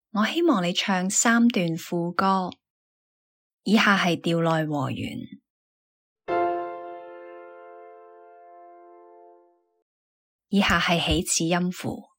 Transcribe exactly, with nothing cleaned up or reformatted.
我希望你唱三段副歌，以下係調內和弦，以下係起始音符。